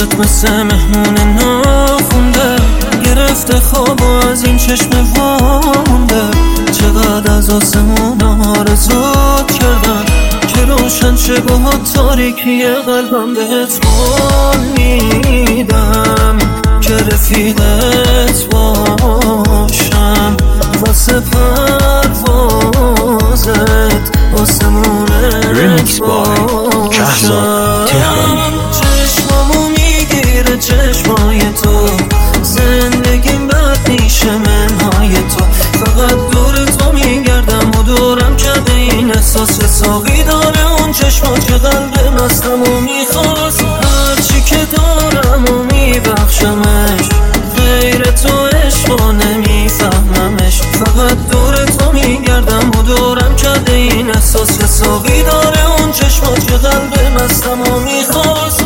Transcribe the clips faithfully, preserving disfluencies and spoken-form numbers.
عشقت مثل مهمون ناخونده، گرفته خواب و از این چشم وامونده. چقدر از آسمون آرزوت کردم که روشن شه با تاریکی قلبم. بهت قول میدم که رفیقت باشم، واسه پروازت آسمونت باشم. چشمامو میگیره چشمای تو، زندگیم بد میشه منهای تو. فقط دور تو میگردم و دورم کرده این احساس. ساقی داره اون چشمات که قلب مستم و میخواست، هرچی که دارم و میبخشمش. غیر تو عشقا نمیفهممش، فقط دور تو میگردم و دورم کرده این احساس. ساقی داره اون چشمات که قلب مستم و میخواست.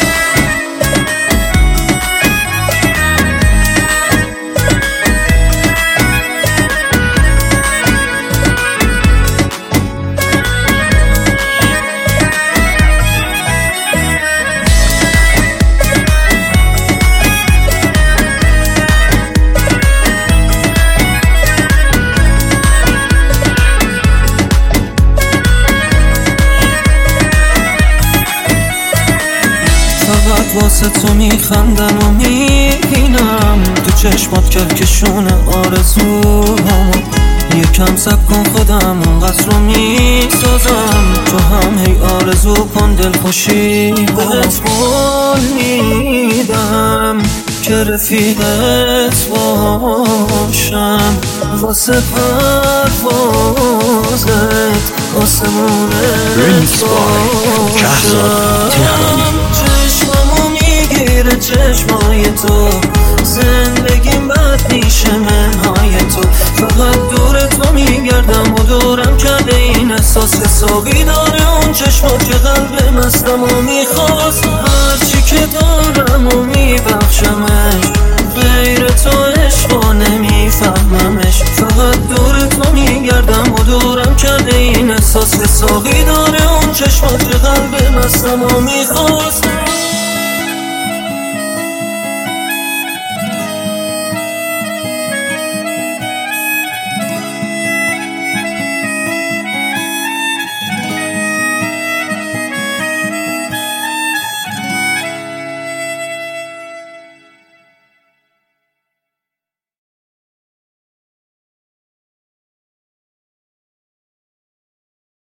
فقط واسه تو میخندم و میبینم تو چشمات کهکشون آرزوهامو. یکم سب کن خودم اونقدر رو میسازم، تو هم هی آرزو کن دل خوشی. بهت قول میدم که رفیقت باشم، واسه پروازت آسمونت باشم. چشمامو میگیره چشمای تو، زندگیم بد میشه منهای تو. فقط دور تو میگردم و دورم کرده این احساس. ساقی داره اون چشمات که قلب مستم و میخواست، هرچی که دارم و میبخشمش. غیر تو عشقا نمیفهممش، فقط دور تو میگردم و دورم کرده این احساس. ساقی داره اون چشمات که قلب مستم و میخواست.